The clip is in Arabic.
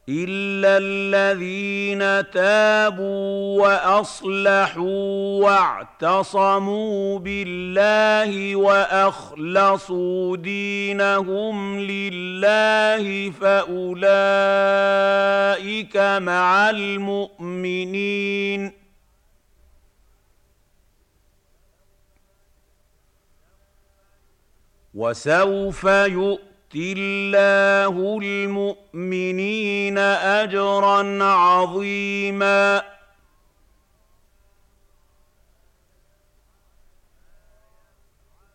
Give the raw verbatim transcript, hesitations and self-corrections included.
إِلَّا الَّذِينَ تَابُوا وَأَصْلَحُوا وَاعْتَصَمُوا بِاللَّهِ وَأَخْلَصُوا دِينَهُمْ لِلَّهِ فَأُولَٰئِكَ مَعَ الْمُؤْمِنِينَ ۖ وَسَوْفَ يُؤْتِ اللَّهُ الْمُؤْمِنِينَ أَجْرًا عَظِيمًا.